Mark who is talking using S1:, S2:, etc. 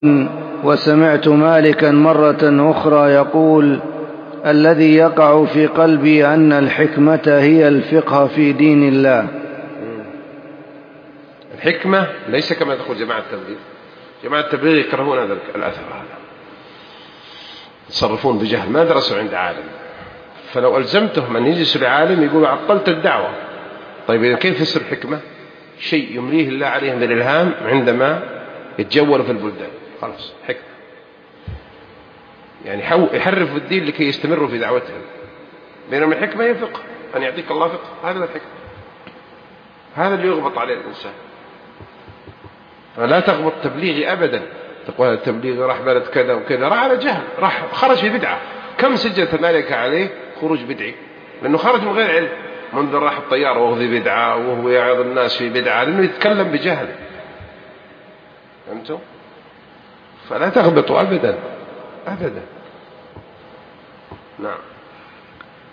S1: وسمعت مالكا مرة أخرى يقول: الذي يقع في قلبي أن الحكمة هي الفقه في دين الله.
S2: الحكمة ليس كما تقول جماعة التبليغ. جماعة التبليغ يكرهون هذا الأثر، هذا يتصرفون بجهل، ما درسوا عند عالم، فلو ألزمتهم أن يجلسوا لعالم يقولوا عطلت الدعوة. طيب إذا كيف يصير حكمة؟ شيء يمليه الله عليهم بالإلهام عندما يتجولوا في البلدان، خلاص حكمة. يعني يحرفوا الدين لكي يستمروا في دعوتهم، بينما الحكمة هي فقه، أن يعطيك الله فقه، هذا الحكمة، هذا اللي يغبط عليه الإنسان. فلا تغبط تبليغي أبدا، تقول التبليغ راح بلد كذا وكذا، راح على جهل، راح خرج في بدعة. كم سجلت الملائكة عليه خروج بدعي؟ لأنه خرج من غير علم. منذ راح الطيارة وهو في بدعة، وهو يعظ الناس في بدعة، لأنه يتكلم بجهل. فهمتوا؟ فلا تغبطوا أبدا أبدا. نعم.